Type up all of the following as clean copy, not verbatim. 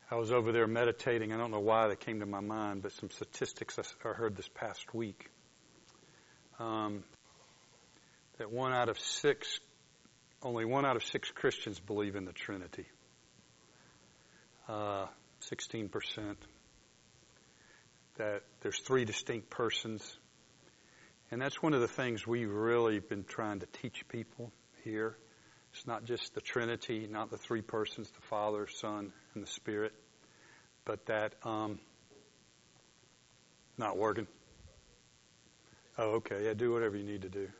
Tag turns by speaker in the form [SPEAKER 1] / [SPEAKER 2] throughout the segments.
[SPEAKER 1] I was over there meditating. I don't know why they came to my mind, but some statistics I heard this past week. That only one out of six Christians believe in the Trinity. 16%. That there's three distinct persons. And that's one of the things we've really been trying to teach people here. It's not just the Trinity, not the three persons, the Father, Son, and the Spirit, but that, not working. Oh, okay. Yeah, do whatever you need to do.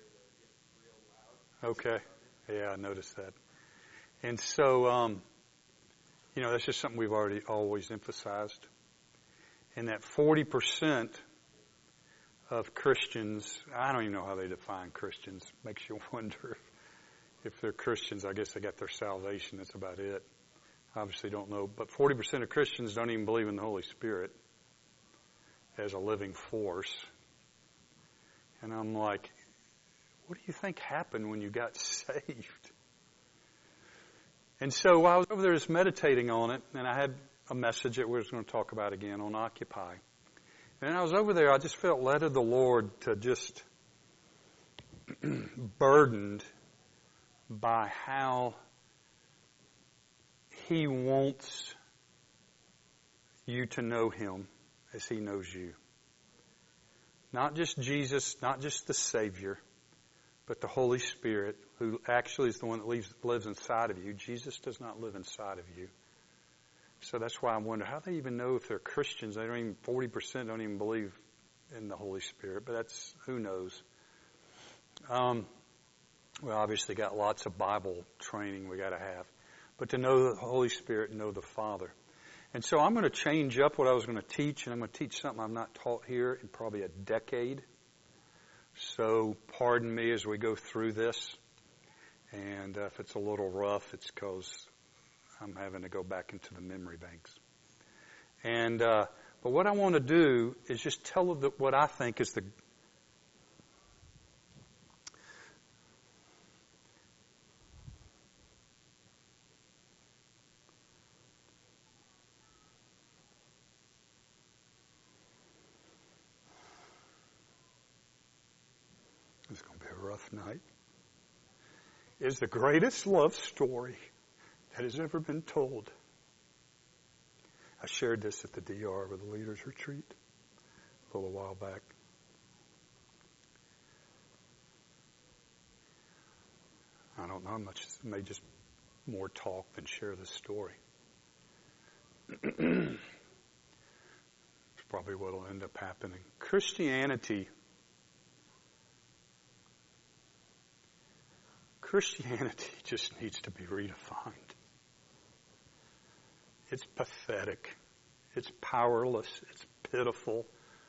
[SPEAKER 1] Okay. Yeah, I noticed that. And so, that's just something we've always emphasized. And that 40% of Christians, I don't even know how they define Christians. Makes you wonder if they're Christians. I guess they got their salvation. That's about it. Obviously don't know. But 40% of Christians don't even believe in the Holy Spirit as a living force. And I'm like, what do you think happened when you got saved? And so while I was over there just meditating on it, and I had a message that we were going to talk about again on Occupy. And I was over there, I just felt led of the Lord to just burdened by how He wants you to know Him as He knows you. Not just Jesus, not just the Savior, but the Holy Spirit, who actually is the one that lives inside of you. Jesus does not live inside of you. So that's why I wonder how they even know if they're Christians. 40% don't even believe in the Holy Spirit, but that's, who knows. We obviously got lots of Bible training we got to have. But to know the Holy Spirit and know the Father. And so I'm going to change up what I was going to teach, and I'm going to teach something I've not taught here in probably a decade. So pardon me as we go through this. And if it's a little rough, it's because I'm having to go back into the memory banks. And but what I want to do is just tell what I think is the it's going to be a rough night. Is the greatest love story that has ever been told. I shared this at the DR with the leaders retreat a little while back. I don't know how much, it may just more talk than share the story. It's probably what will end up happening. Christianity just needs to be redefined. It's pathetic. It's powerless. It's pitiful.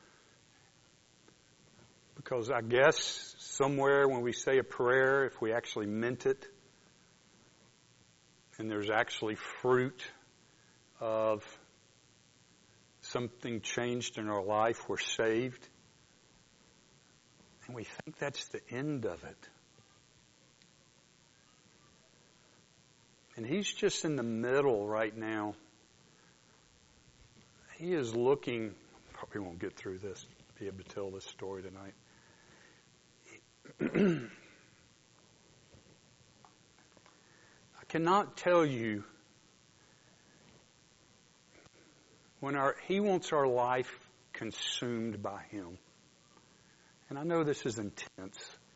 [SPEAKER 1] Because I guess somewhere when we say a prayer, if we actually meant it, and there's actually fruit of something changed in our life, we're saved. And we think that's the end of it. And He's just in the middle right now. He is looking, probably won't get through this, be able to tell this story tonight. I cannot tell you when He wants our life consumed by Him. And I know this is intense.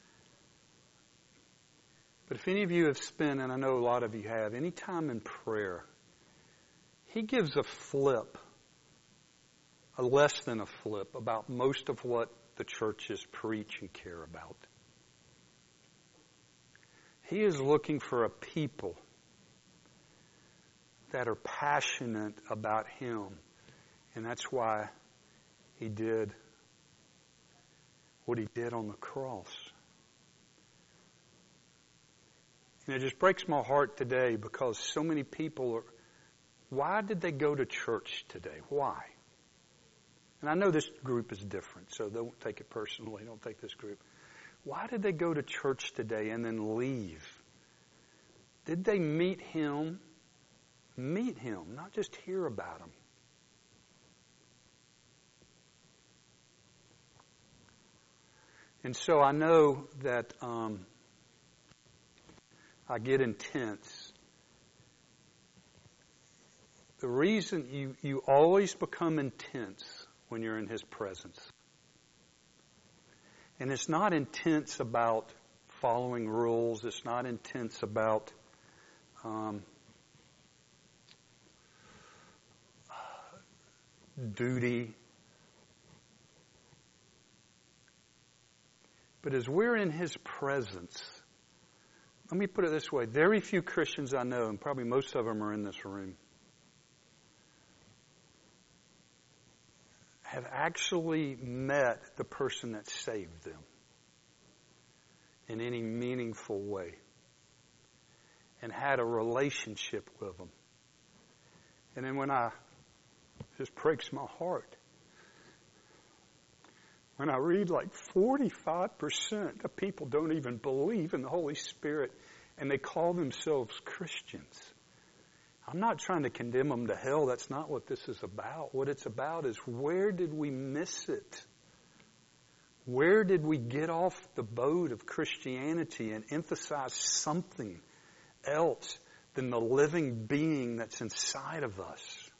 [SPEAKER 1] But if any of you have spent, and I know a lot of you have, any time in prayer, He gives a flip, a less than a flip, about most of what the churches preach and care about. He is looking for a people that are passionate about Him. And that's why He did what He did on the cross. And it just breaks my heart today because so many people are, why did they go to church today? Why? And I know this group is different, so don't take it personally. Don't take this group. Why did they go to church today and then leave? Did they meet Him Meet Him, not just hear about Him. And so I know that I get intense. The reason you always become intense when you're in His presence. And it's not intense about following rules. It's not intense about duty. But as we're in His presence, let me put it this way. Very few Christians I know, and probably most of them are in this room, have actually met the person that saved them in any meaningful way and had a relationship with them. And then it just breaks my heart when I read like 45% of people don't even believe in the Holy Spirit and they call themselves Christians. I'm not trying to condemn them to hell. That's not what this is about. What it's about is, where did we miss it? Where did we get off the boat of Christianity and emphasize something else than the living being that's inside of us?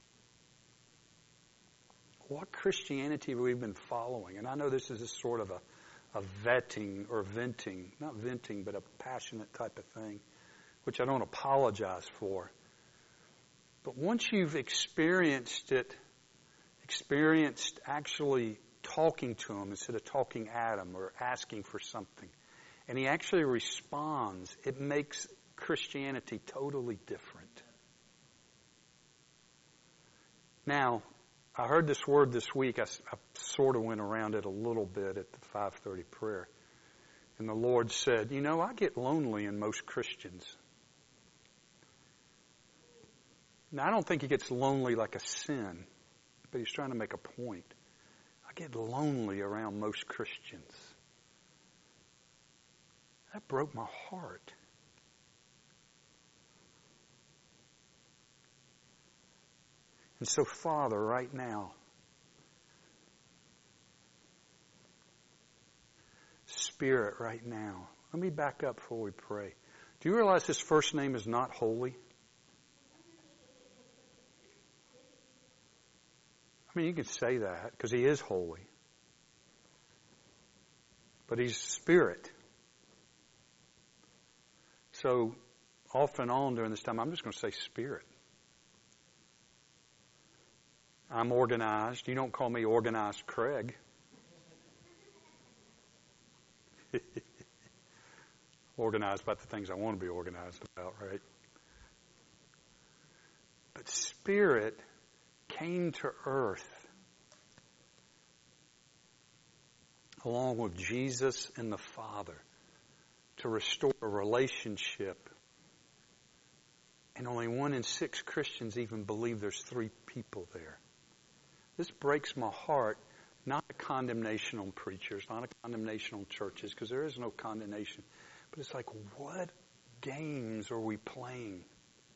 [SPEAKER 1] What Christianity have we been following? And I know this is a sort of a vetting or venting, not venting, but a passionate type of thing, which I don't apologize for. But once you've experienced it, experienced actually talking to Him instead of talking at Him or asking for something, and He actually responds, it makes Christianity totally different. Now, I heard this word this week. I sort of went around it a little bit at the 5:30 prayer. And the Lord said, I get lonely in most Christians. Now, I don't think He gets lonely like a sin, but He's trying to make a point. I get lonely around most Christians. That broke my heart. And so, Father, right now, Spirit, right now, let me back up before we pray. Do you realize His first name is not holy? I mean, you can say that because He is holy. But He's Spirit. So, off and on during this time, I'm just going to say Spirit. I'm organized. You don't call me Organized Craig. Organized about the things I want to be organized about, right? But Spirit came to earth along with Jesus and the Father to restore a relationship. And only 1 in 6 Christians even believe there's 3 people there. This breaks my heart, not a condemnation on preachers, not a condemnation on churches, because there is no condemnation. But it's like, what games are we playing?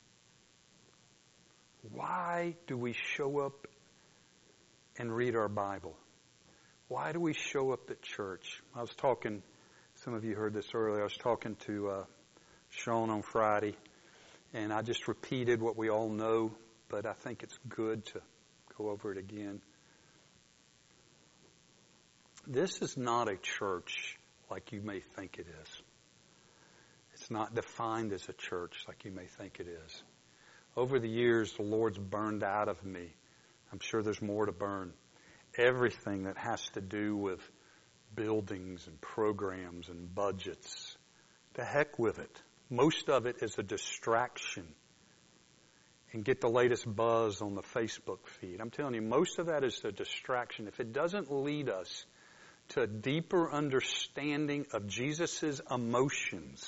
[SPEAKER 1] Why do we show up and read our Bible? Why do we show up at church? I was talking, some of you heard this earlier, I was talking to Sean on Friday, and I just repeated what we all know, but I think it's good to go over it again. This is not a church like you may think it is. It's not defined as a church like you may think it is. Over the years, the Lord's burned out of me. I'm sure there's more to burn. Everything that has to do with buildings and programs and budgets. To heck with it. Most of it is a distraction. And get the latest buzz on the Facebook feed. I'm telling you, most of that is a distraction. If it doesn't lead us to a deeper understanding of Jesus' emotions,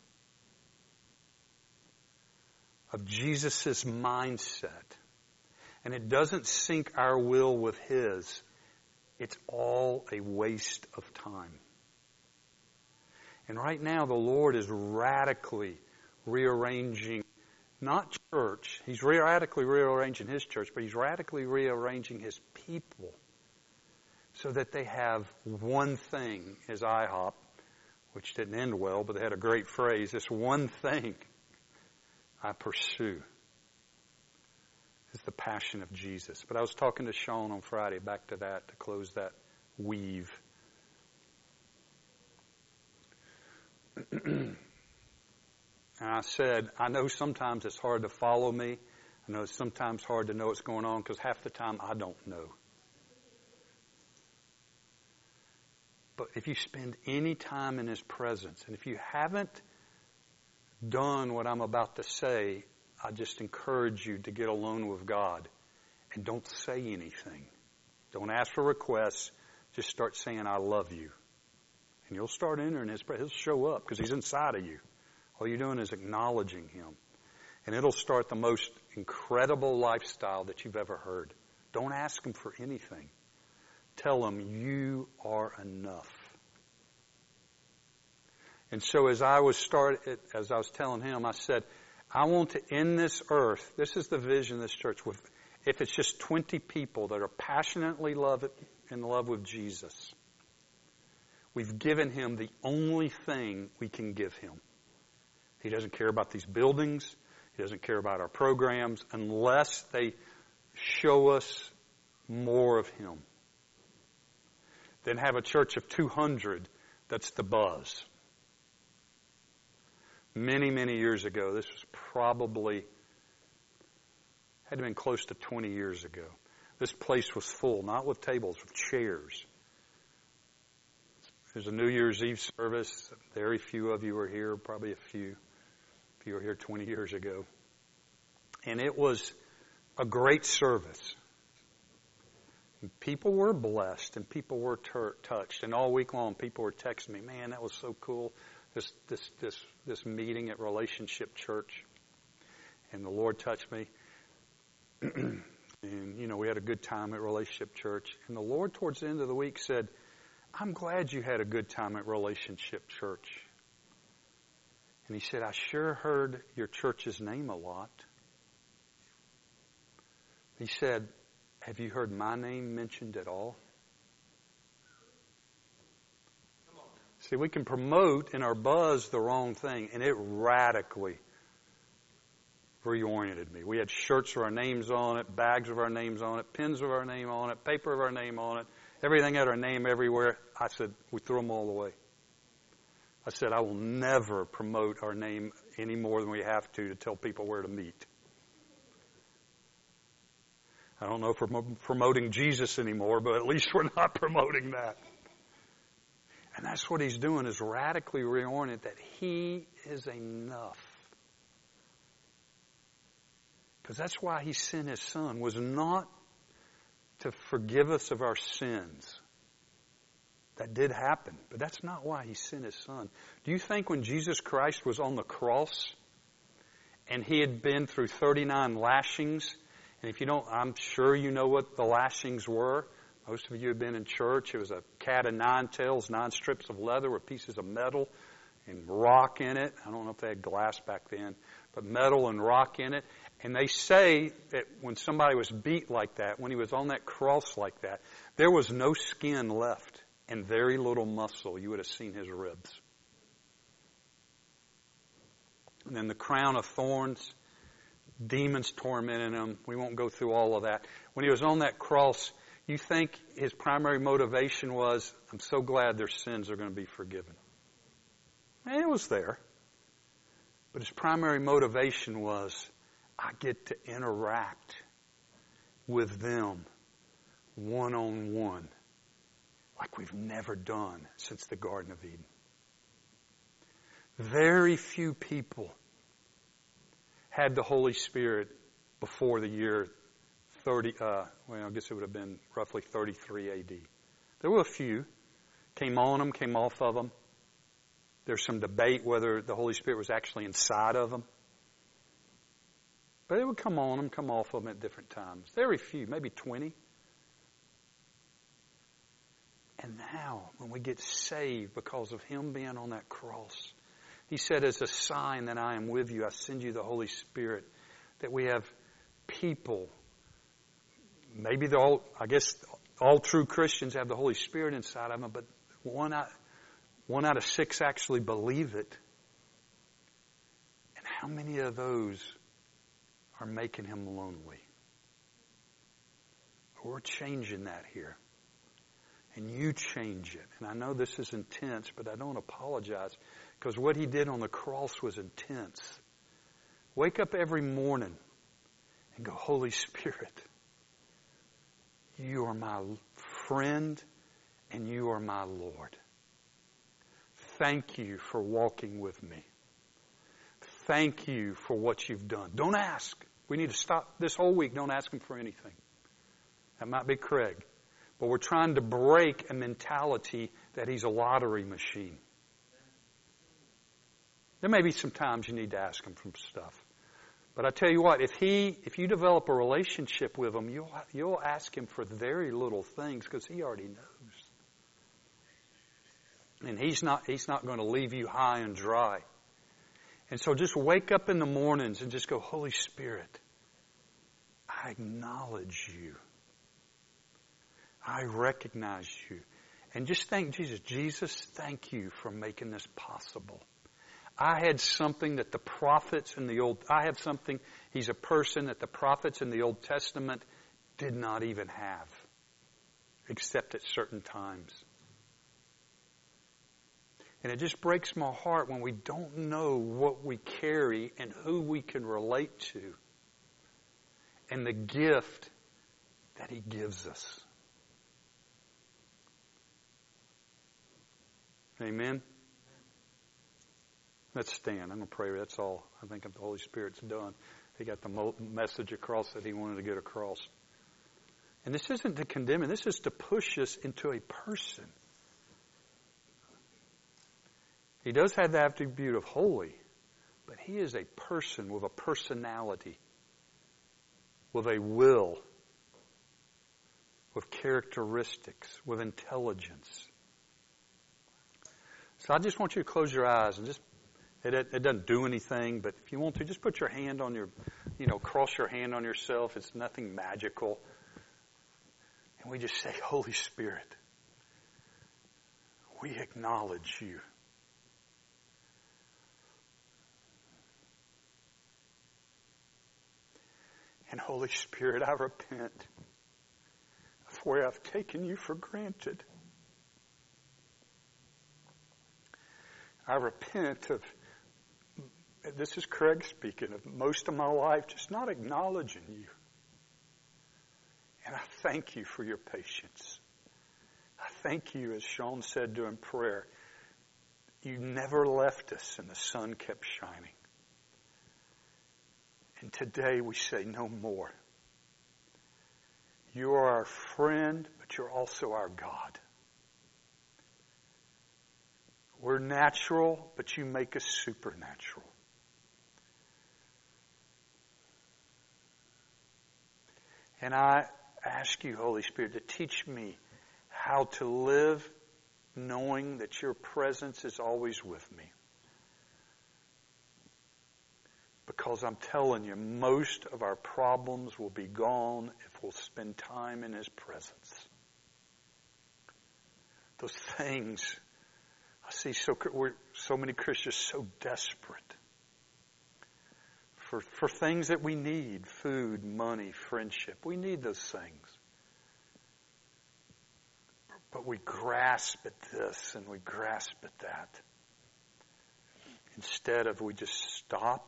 [SPEAKER 1] of Jesus' mindset, and it doesn't sync our will with His, it's all a waste of time. And right now the Lord is radically rearranging not church. He's radically rearranging his church, but he's radically rearranging his people so that they have one thing, as IHOP, which didn't end well, but they had a great phrase, this one thing I pursue is the passion of Jesus. But I was talking to Sean on Friday, back to that, to close that weave. And I said, I know sometimes it's hard to follow me. I know it's sometimes hard to know what's going on because half the time I don't know. But if you spend any time in His presence, and if you haven't done what I'm about to say, I just encourage you to get alone with God and don't say anything. Don't ask for requests. Just start saying, I love you. And you'll start entering His presence. He'll show up because He's inside of you. All you're doing is acknowledging Him. And it'll start the most incredible lifestyle that you've ever heard. Don't ask Him for anything. Tell Him, you are enough. And so as I was telling him, I said, I want to end this earth. This is the vision of this church. If it's just 20 people that are passionately in love with Jesus, we've given Him the only thing we can give Him. He doesn't care about these buildings. He doesn't care about our programs unless they show us more of Him. Then have a church of 200 that's the buzz. Many, many years ago, this was probably, had to have been close to 20 years ago. This place was full, not with tables, with chairs. There's a New Year's Eve service. Very few of you were here, probably a few. If you were here 20 years ago. And it was a great service. And people were blessed and people were touched. And all week long, people were texting me, man, that was so cool. This meeting at Relationship Church. And the Lord touched me. And, we had a good time at Relationship Church. And the Lord, towards the end of the week, said, I'm glad you had a good time at Relationship Church. And He said, I sure heard your church's name a lot. He said, have you heard my name mentioned at all? See, we can promote in our buzz the wrong thing, and it radically reoriented me. We had shirts with our names on it, bags with our names on it, pens with our name on it, paper with our name on it, everything had our name everywhere. I said, we threw them all away. I said, I will never promote our name any more than we have to tell people where to meet. I don't know if we're promoting Jesus anymore, but at least we're not promoting that. And that's what He's doing, is radically reorient that He is enough. Because that's why He sent His Son, was not to forgive us of our sins. That did happen, but that's not why He sent His Son. Do you think when Jesus Christ was on the cross and He had been through 39 lashings, and if you don't, I'm sure you know what the lashings were. Most of you have been in church. It was a cat of 9 tails, 9 strips of leather with pieces of metal and rock in it. I don't know if they had glass back then, but metal and rock in it. And they say that when somebody was beat like that, when He was on that cross like that, there was no skin left and very little muscle. You would have seen His ribs. And then the crown of thorns, demons tormenting Him. We won't go through all of that. When He was on that cross, you think His primary motivation was, I'm so glad their sins are going to be forgiven. And it was there. But His primary motivation was, I get to interact with them one-on-one like we've never done since the Garden of Eden. Very few people had the Holy Spirit before the year 30, I guess it would have been roughly 33 AD. There were a few. Came on them, came off of them. There's some debate whether the Holy Spirit was actually inside of them. But it would come on them, come off of them at different times. Very few, maybe 20. And now, when we get saved because of Him being on that cross, He said, as a sign that I am with you, I send you the Holy Spirit. that we have people, maybe all true Christians have the Holy Spirit inside of them, but one out of 6 actually believe it. And how many of those are making him lonely? We're changing that here. And you change it. And I know this is intense, but I don't apologize, because what he did on the cross was intense. Wake up every morning and go, Holy Spirit, you are my friend and you are my Lord. Thank you for walking with me. Thank you for what you've done. Don't ask. We need to stop this whole week. Don't ask him for anything. That might be Craig. But we're trying to break a mentality that he's a lottery machine. There may be some times you need to ask him for stuff. But I tell you what, if you develop a relationship with him, you'll ask him for very little things because he already knows. And he's not going to leave you high and dry. And so just wake up in the mornings and just go, Holy Spirit, I acknowledge you. I recognize you. And just thank Jesus. Jesus, thank you for making this possible. I had something that the prophets in he's a person that the prophets in the Old Testament did not even have, except at certain times. And it just breaks my heart when we don't know what we carry and who we can relate to and the gift that he gives us. Amen? Let's stand. I'm going to pray. That's all. I think the Holy Spirit's done. He got the message across that he wanted to get across. And this isn't to condemn him. This is to push us into a person. He does have the attribute of holy, but he is a person with a personality, with a will, with characteristics, with intelligence. So I just want you to close your eyes and it doesn't do anything, but if you want to, just put your hand on cross your hand on yourself. It's nothing magical. And we just say, Holy Spirit, we acknowledge you. And Holy Spirit, I repent of where I've taken you for granted. I repent of, this is Craig speaking, of most of my life just not acknowledging you. And I thank you for your patience. I thank you, as Sean said to in prayer, you never left us and the sun kept shining. And today we say no more. You are our friend, but you're also our God. We're natural, but you make us supernatural. And I ask you, Holy Spirit, to teach me how to live knowing that your presence is always with me. Because I'm telling you, most of our problems will be gone if we'll spend time in his presence. Those things, I see so many Christians so desperate for things that we need, food, money, friendship. We need those things. But we grasp at this and we grasp at that. Instead of we just stop,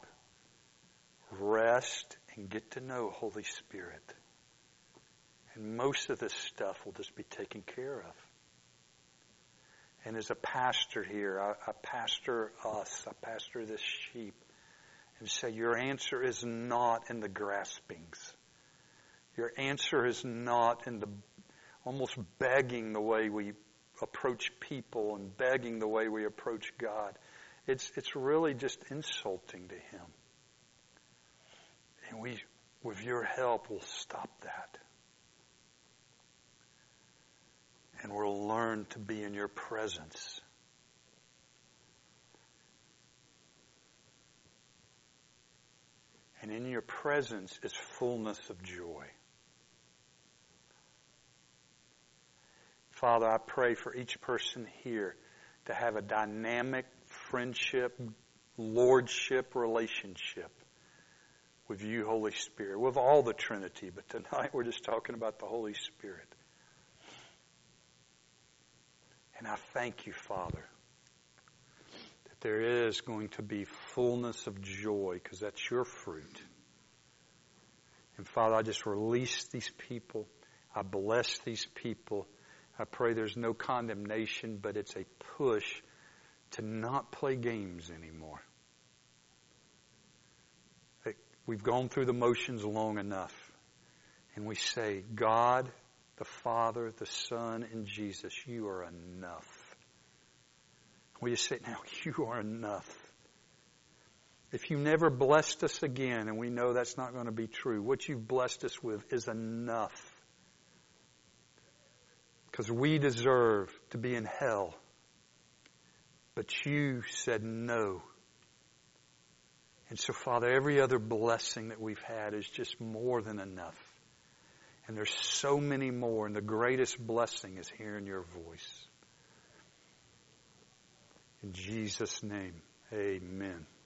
[SPEAKER 1] rest, and get to know Holy Spirit. And most of this stuff will just be taken care of. And as a pastor here, I pastor us, I pastor this sheep, and say your answer is not in the graspings. Your answer is not in the almost begging the way we approach people and begging the way we approach God. It's really just insulting to him. And we, with your help, will stop that. And we'll learn to be in your presence. And in your presence is fullness of joy. Father, I pray for each person here to have a dynamic friendship, lordship relationship with you, Holy Spirit, with all the Trinity. But tonight we're just talking about the Holy Spirit. And I thank you, Father, that there is going to be fullness of joy because that's your fruit. And Father, I just release these people. I bless these people. I pray there's no condemnation, but it's a push to not play games anymore. We've gone through the motions long enough. And we say, God, the Father, the Son, and Jesus, you are enough. We just say, now, you are enough. If you never blessed us again, and we know that's not going to be true, what you've blessed us with is enough. Because we deserve to be in hell. But you said no. And so, Father, every other blessing that we've had is just more than enough. And there's so many more, and the greatest blessing is hearing your voice. In Jesus' name, amen.